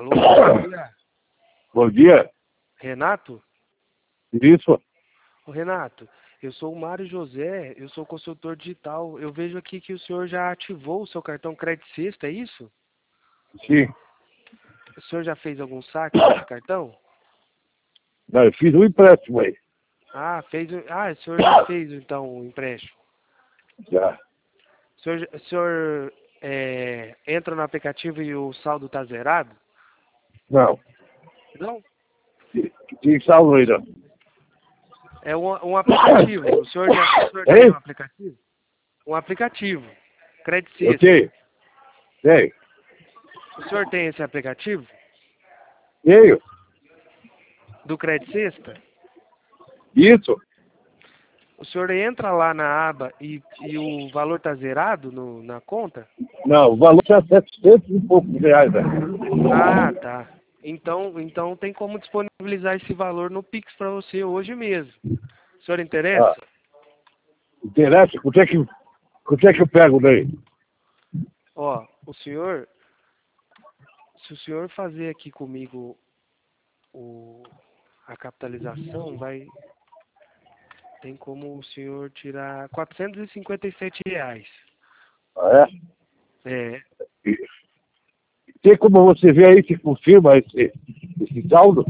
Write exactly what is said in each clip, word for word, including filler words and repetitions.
Alô, bom dia. Bom dia. Renato? Isso. Ô, Renato, eu sou o Mário José, eu sou consultor digital. Eu vejo aqui que o senhor já ativou o seu cartão Crédito Sexta, é isso? Sim. O senhor já fez algum saque desse cartão? Não, eu fiz um empréstimo aí. Ah, fez. o- Ah, o senhor já fez então o empréstimo. Já. O senhor, já- o senhor é, entra no aplicativo e o saldo está zerado? Não. Não? Tem saldo aí, não. É um, um aplicativo. O senhor já o senhor tem um Hein? aplicativo? Um aplicativo. Crédito Eu Sexta. tenho. Tenho. O senhor tem esse aplicativo Tenho. do Crédito Sexta? Isso. O senhor entra lá na aba e, e o valor está zerado no, na conta? Não, o valor é setecentos e poucos reais, né? Ah, tá. Então, então tem como disponibilizar esse valor no Pix para você hoje mesmo. O senhor interessa? Ah, interessa? Quanto é que, quanto é que eu pego daí? Ó, o senhor, se o senhor fazer aqui comigo o, a capitalização, vai, tem como o senhor tirar quatrocentos e cinquenta e sete reais. Ah, é? É, Tem como você ver aí se confirma esse, esse saldo?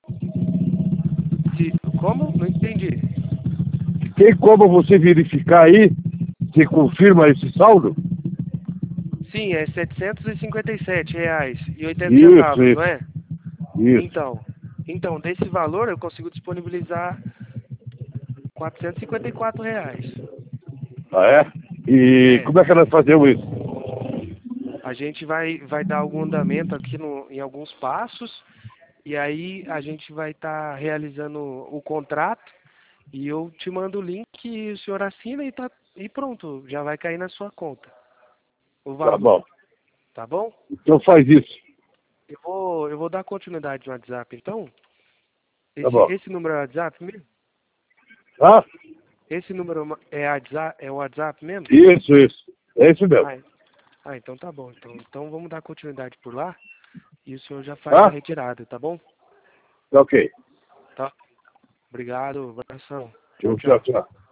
se, como? Não entendi. Tem como você verificar aí se confirma esse saldo? Sim, é setecentos e cinquenta e sete reais e oitenta Isso, centavos, não isso. é? Isso. Então, então desse valor eu consigo disponibilizar quatrocentos e cinquenta e quatro reais. Ah, é? E É, como é que nós fazemos isso? a gente vai, vai dar algum andamento aqui no, em alguns passos e aí a gente vai estar realizando o contrato e eu te mando o link e o senhor assina e, tá, e pronto, já vai cair na sua conta o Tá valor, bom. tá bom? Então faz isso. Eu vou, eu vou dar continuidade no WhatsApp então. Tá Esse, bom. esse número é WhatsApp mesmo? Tá? Esse número é WhatsApp, é o WhatsApp mesmo? Isso, isso. É isso mesmo. Ah, ah, então tá bom. Então, então vamos dar continuidade por lá e o senhor já faz a Tá? retirada, tá bom? Tá ok. Tá. Obrigado, abração. Tchau, Tchau, tchau, tchau. tchau.